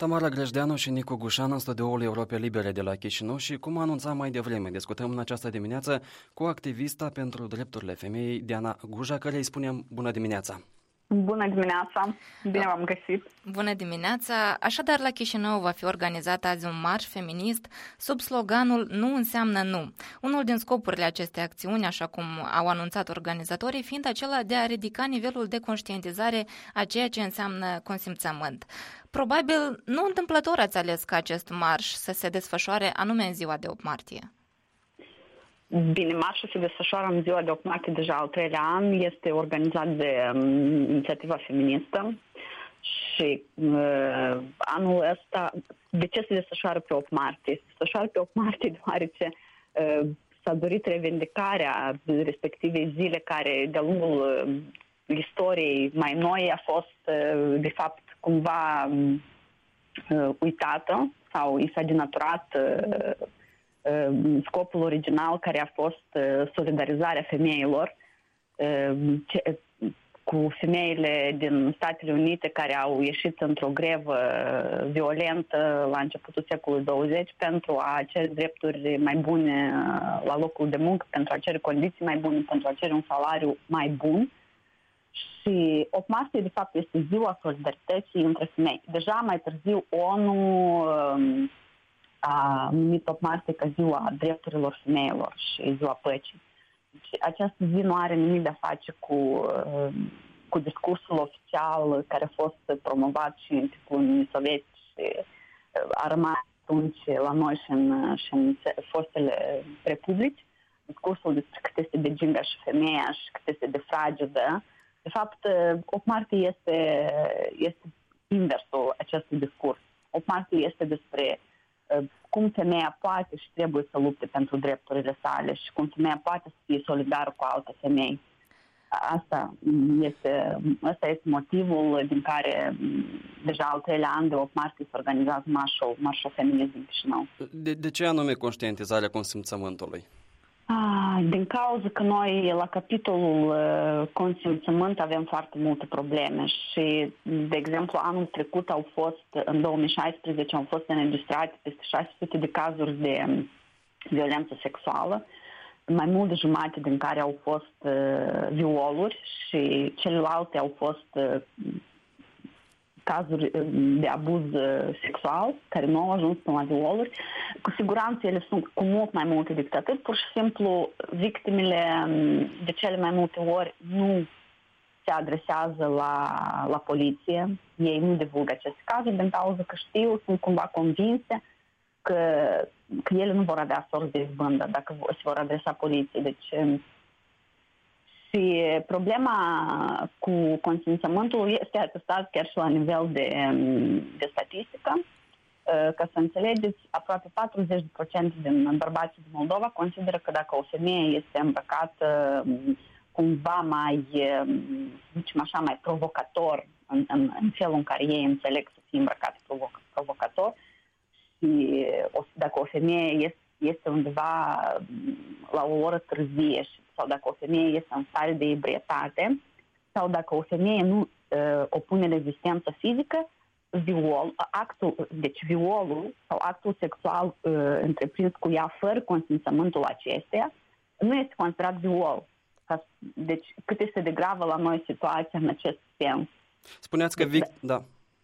Tamara Grejdeanu și Nicu Gușan în studioul Europei Libere de la Chișinău și, cum anunțam mai devreme, discutăm în această dimineață cu activista pentru drepturile femeii, Diana Guja, care îi spunem bună dimineața. Bună dimineața! Bine v-am găsit! Bună dimineața! Așadar, la Chișinău va fi organizat azi un marș feminist sub sloganul Nu înseamnă nu. Unul din scopurile acestei acțiuni, așa cum au anunțat organizatorii, fiind acela de a ridica nivelul de conștientizare a ceea ce înseamnă consimțământ. Probabil, nu întâmplător ați ales ca acest marș să se desfășoare anume în ziua de 8 martie. Bine, marșul se desfășoară în ziua de 8 martie, deja al 3-lea an, este organizat de inițiativa feministă și anul ăsta, de ce se desfășoară pe 8 martie? Se desfășoară pe 8 martie deoarece s-a dorit revendicarea respectivei zile care de-a lungul istoriei mai noi a fost de fapt cumva uitată sau i s-a denaturat scopul original care a fost solidarizarea femeilor cu femeile din Statele Unite care au ieșit într-o grevă violentă la începutul secolului 20 pentru a cere drepturi mai bune la locul de muncă, pentru a cere condiții mai bune, pentru a cere un salariu mai bun. Și 8 martie, de fapt, este ziua solidarității între femei. Deja mai târziu ONU a numit 8 martie ca ziua drepturilor femeilor și ziua păcii. Deci, această zi nu are nimic de a face cu discursul oficial care a fost promovat și în timpul Uniunii Sovietice și a rămas atunci la noi și în fostele republici. Discursul despre cât este de ginga și femeia și cât este de fragedă. De fapt, 8 martie este inversul acestui discurs. 8 martie este despre cum femeia poate și trebuie să lupte pentru drepturile sale și cum femeia poate să fie solidară cu alte femei. Asta este motivul din care deja al 3-lea an de 8 martie se organizează marșul feminist din Chișinău. De ce anume conștientizarea consimțământului? Din cauza că noi la capitolul consimțământ avem foarte multe probleme și, de exemplu, anul trecut în 2016 au fost înregistrate peste 600 de cazuri de violență sexuală, mai mult de jumătate din care au fost violuri și celelalte au fost cazuri de abuz sexual, care nu au ajuns până la violuri. Cu siguranță ele sunt cu mult mai multe decât atât. Pur și simplu, victimele de cele mai multe ori nu se adresează la poliție. Ei nu divulgă aceste cazuri din cauza că sunt cumva convinse că ele nu vor avea sorți de izbândă dacă se vor adresa poliției. Deci, și problema cu consimțământul este atestat chiar și la nivel de statistică. Ca să înțelegeți, aproape 40% din bărbații din Moldova consideră că dacă o femeie este îmbrăcată cumva mai, zicem așa, mai provocator în felul în care ei înțeleg să fie îmbrăcată provocator și dacă o femeie este undeva la o oră târzie sau dacă o femeie este în stare de ebrietate sau dacă o femeie nu opune rezistență fizică, violul sau actul sexual întreprins cu ea fără consimțământul acesteia nu este considerat viol. Deci cât este de gravă la noi situația în acest sens. Spuneați că da.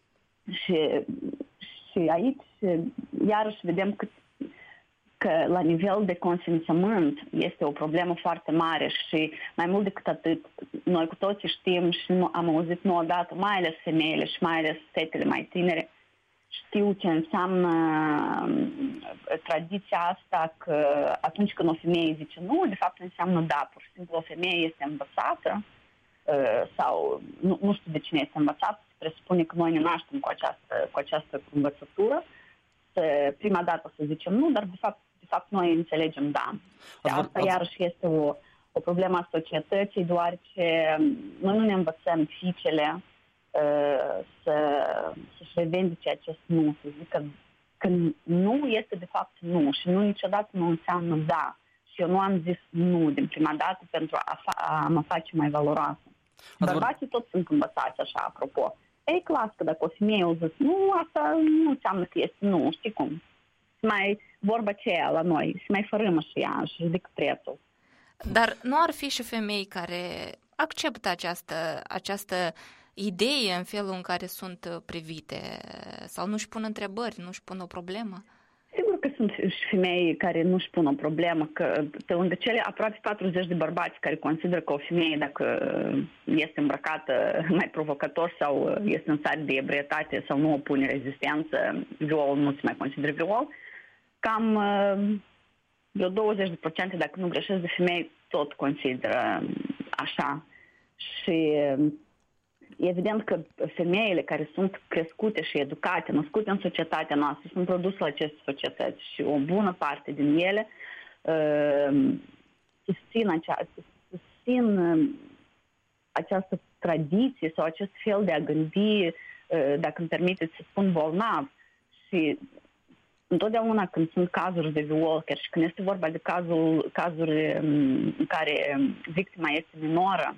Și aici iarăși vedem că la nivel de consimțământ este o problemă foarte mare și mai mult decât atât, noi cu toții știm și am auzit nu odată, mai ales femeile și mai ales fetele mai tinere, știu ce înseamnă tradiția asta că atunci când o femeie zice nu, de fapt înseamnă da, pur și simplu o femeie este învățată sau nu știu de cine este învățată, se presupune că noi ne naștem cu această învățătură, prima dată să zicem nu, dar de fapt noi înțelegem da. Și asta iarăși este o problemă a societății, deoarece noi nu ne învățăm fiicele să-și revendice acest nu, să zică că nu este de fapt nu și nu niciodată nu înseamnă da. Și eu nu am zis nu din prima dată pentru a mă face mai valoroasă. Bărbații toți sunt învățați așa, apropo. e clar că dacă o femeie o zis, nu, asta nu înseamnă că este, nu, știi cum. Mai vorba aceea la noi, se mai fărâmă și ea și ridică prețul. Dar nu ar fi și femei care acceptă această idee în felul în care sunt privite sau nu-și pun întrebări, nu-și pun o problemă? Sigur că sunt și femei care nu-și pun o problemă, că pe lângă cele aproape 40 de bărbați care consideră că o femeie, dacă este îmbrăcată mai provocator sau este în stare de ebrietate sau nu opune rezistență, viol nu se mai consideră viol, cam vreo 20%, dacă nu greșesc, de femei tot consideră așa. Și evident că femeile care sunt crescute și educate, născute în societatea noastră, sunt produse la aceste societăți și o bună parte din ele susțin această tradiție sau acest fel de a gândi, dacă îmi permiteți să spun, bolnav. Și întotdeauna când sunt cazuri de viol, chiar și când este vorba de cazuri în care victima este minoră,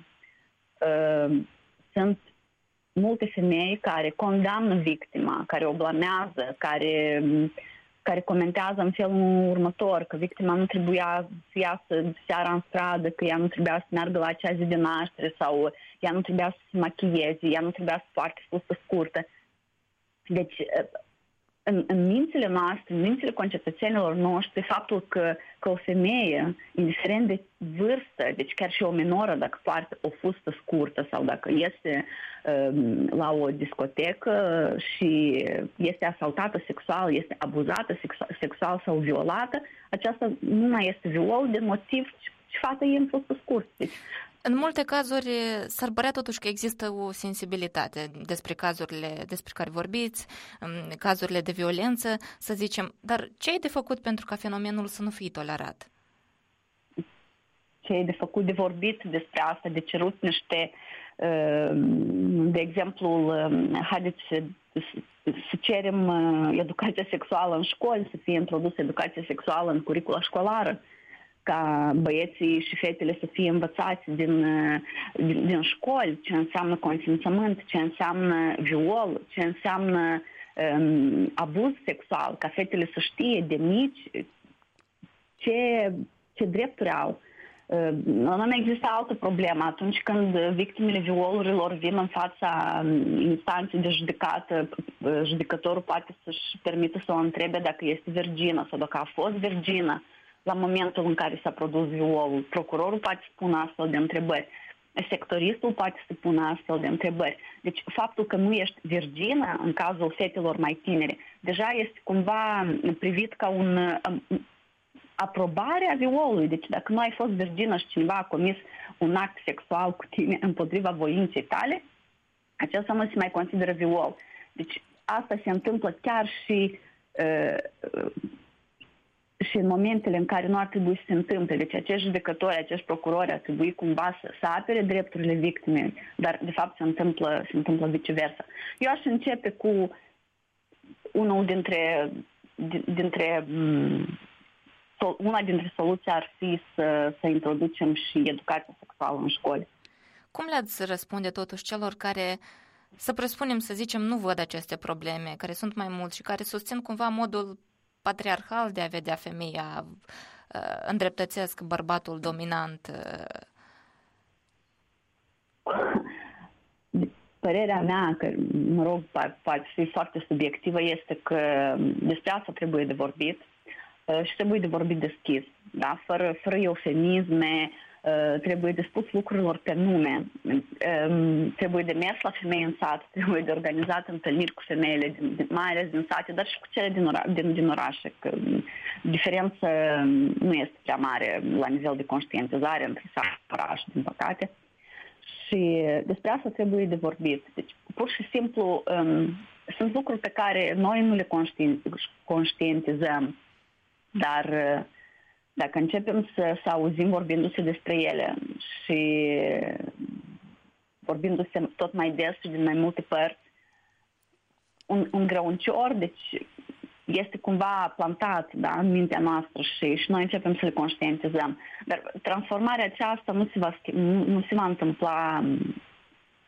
sunt multe femei care condamnă victima, care o blamează, care comentează în felul următor, că victima nu trebuia să iasă seara în stradă, că ea nu trebuia să meargă la acea zi de naștere sau ea nu trebuia să se machieze, ea nu trebuia să poarte fustă scurtă. Deci, în mințile noastre, în mințile concetățenilor noștri, faptul că o femeie, indiferent de vârstă, deci chiar și o minoră, dacă poartă o fustă scurtă sau dacă este la o discotecă și este asaltată sexual, este abuzată sexual sau violată, aceasta nu mai este viol de motiv și fata e în fustă scurtă. Deci, în multe cazuri s-ar părea totuși că există o sensibilitate despre cazurile despre care vorbiți, cazurile de violență, să zicem. Dar ce e de făcut pentru ca fenomenul să nu fie tolerat? Ce e de făcut, de vorbit despre asta, de cerut niște, de exemplu, haideți să cerem educația sexuală în școli, să fie introdusă educația sexuală în curicula școlară, ca băieții și fetele să fie învățați din școli ce înseamnă consimțământ, ce înseamnă viol, ce înseamnă abuz sexual, ca fetele să știe de mici ce drepturi au. Nu mai există altă problemă. Atunci când victimele violurilor vin în fața instanței de judecată, judecătorul poate să-și permită să o întrebe dacă este virgină sau dacă a fost virgină la momentul în care s-a produs violul. Procurorul poate să pună astfel de întrebări. Sectoristul poate să pună astfel de întrebări. Deci faptul că nu ești virgină în cazul fetelor mai tinere deja este cumva privit ca un aprobare a violului. Deci dacă nu ai fost virgină și cineva a comis un act sexual cu tine împotriva voinței tale, acesta nu se mai consideră viol. Deci asta se întâmplă chiar și în momentele în care nu ar trebui să se întâmple. Deci acești judecători, acești procurori ar trebui cumva să apere drepturile victimei, dar de fapt se întâmplă viceversa. Eu aș începe cu una dintre soluții ar fi să introducem și educația sexuală în școli. Cum le-ați răspunde totuși celor care, să presupunem, să zicem, nu văd aceste probleme, care sunt mai mulți și care susțin cumva modul patriarhal de a vedea femeia, îndreptățesc bărbatul dominant? Părerea mea, că, mă rog, poate fi foarte subiectivă, este că despre asta trebuie de vorbit și trebuie de vorbit deschis, da? Fără eufemisme, trebuie de spus lucrurilor pe nume, trebuie de mers la femei în sat, trebuie de organizat întâlniri cu femeile, mai ales din sate, dar și cu cele din orașe, că diferența nu este prea mare la nivel de conștientizare între sat și oraș, din păcate. Și despre asta trebuie de vorbit. Deci, pur și simplu, sunt lucruri pe care noi nu le conștientizăm, dar dacă începem să auzim vorbindu-se despre ele și vorbindu-se tot mai des și din mai multe părți, un grăuncior, deci este cumva plantat, da, în mintea noastră și noi începem să le conștientizăm. Dar transformarea aceasta nu se va întâmpla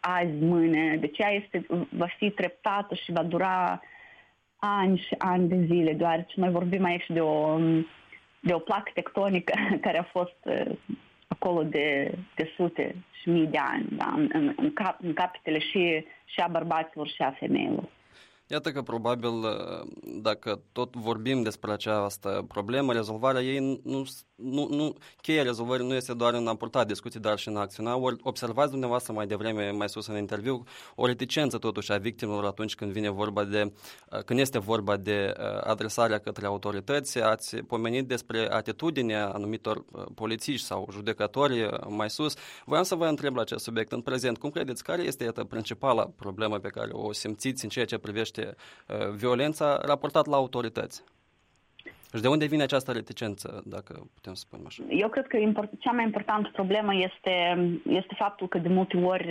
azi, mâine. Deci ea va fi treptată și va dura ani și ani de zile, deoarece noi vorbim aici de o placă tectonică care a fost acolo de sute și mii de ani, da? în capetele și a bărbaților și a femeilor. Iată că probabil, dacă tot vorbim despre această problemă, rezolvarea ei cheia rezolvării nu este doar în a purta discuții, dar și în a acționa. Ori observați dumneavoastră mai devreme, mai sus în interviu, o reticență totuși a victimelor atunci când este vorba de adresarea către autorități. Ați pomenit despre atitudinea anumitor polițiști sau judecători mai sus. Voiam să vă întreb la acest subiect în prezent. Cum credeți, care este principala problemă pe care o simțiți în ceea ce privește violența raportat la autorități? Și de unde vine această reticență, dacă putem să spunem așa? Eu cred că cea mai importantă problemă este faptul că de multe ori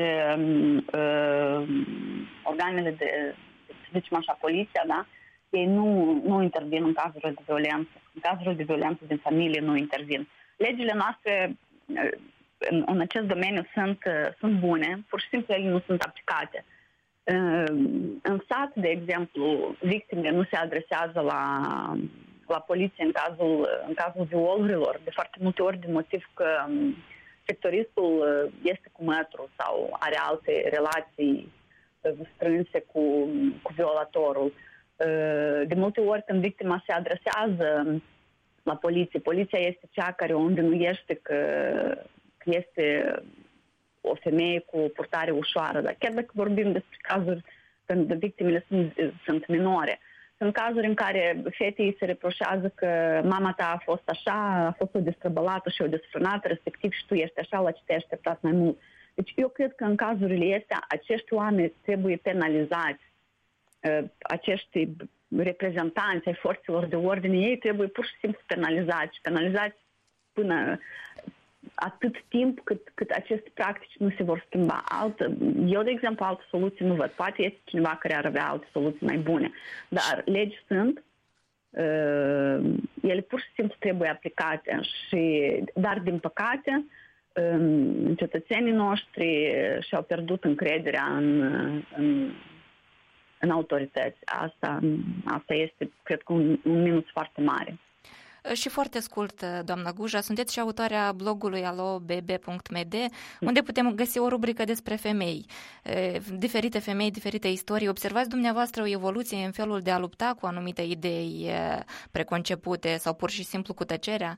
organele să zicem așa, poliția, da? Ei nu intervin în cazurile de violență. În cazurile de violență din familie nu intervin. Legile noastre în acest domeniu sunt bune, pur și simplu ele nu sunt aplicate. În sat, de exemplu, victimele nu se adresează la poliție în cazul violurilor, de foarte multe ori din motiv că sectoristul este cu mătru sau are alte relații strânse cu violatorul. De multe ori când victima se adresează la poliție, poliția este cea care o învinuiește că este o femeie cu o purtare ușoară, dar chiar dacă vorbim despre cazuri când victimele sunt minore, sunt cazuri în care fetei se reproșează că mama ta a fost așa, a fost o destrăbălată și o desfrânată, respectiv și tu ești așa, la ce te-ai așteptat mai mult. Deci eu cred că în cazurile astea acești oameni trebuie penalizați, acești reprezentanți ai forțelor de ordine, ei trebuie pur și simplu penalizați până atât timp cât aceste practici nu se vor schimba. Eu, de exemplu, altă soluție nu văd. Poate este cineva care ar avea alte soluții mai bune. Dar legi sunt, ele pur și simplu trebuie aplicate. Dar, din păcate, cetățenii noștri și-au pierdut încrederea în autorități. Asta este, cred că, un minus foarte mare. Și foarte scurt, doamna Guja, sunteți și autoarea blogului alobb.md, unde putem găsi o rubrică despre femei, diferite femei, diferite istorii. Observați dumneavoastră o evoluție în felul de a lupta cu anumite idei preconcepute sau pur și simplu cu tăcerea?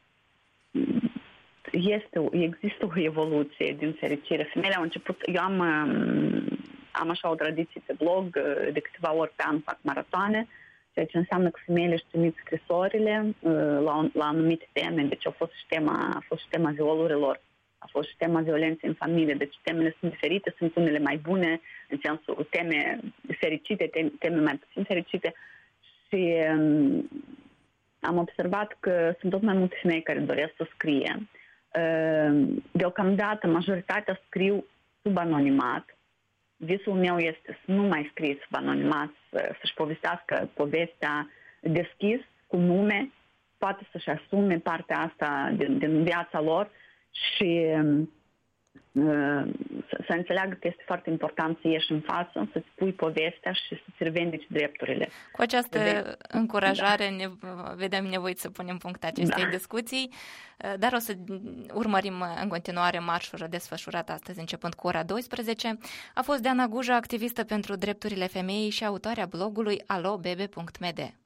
Există o evoluție, din fericire. Femeile au început, eu am așa o tradiție pe blog, de câteva ori pe an fac maratoane, ceea ce înseamnă că femeile își trimit scrisorile la anumite teme. Deci a fost și tema violurilor, a fost și tema violenței în familie. Deci temele sunt diferite, sunt unele mai bune, în sensul teme fericite, teme mai puțin fericite. Și am observat că sunt tot mai multe femei care doresc să scrie. Deocamdată, majoritatea scriu sub anonimat. Visul meu este să nu mai scrie sub anonimat, să-și povestească povestea deschis, cu nume, poate să-și asume partea asta din viața lor și să înțeleagă că este foarte important să ieși în față, să-ți pui povestea și să-ți revendici drepturile. Cu această încurajare vedem nevoit să punem punct acestei discuții, dar o să urmărim în continuare marșul desfășurat astăzi începând cu ora 12. A fost Diana Guja, activistă pentru drepturile femeii și autoarea blogului alobb.md.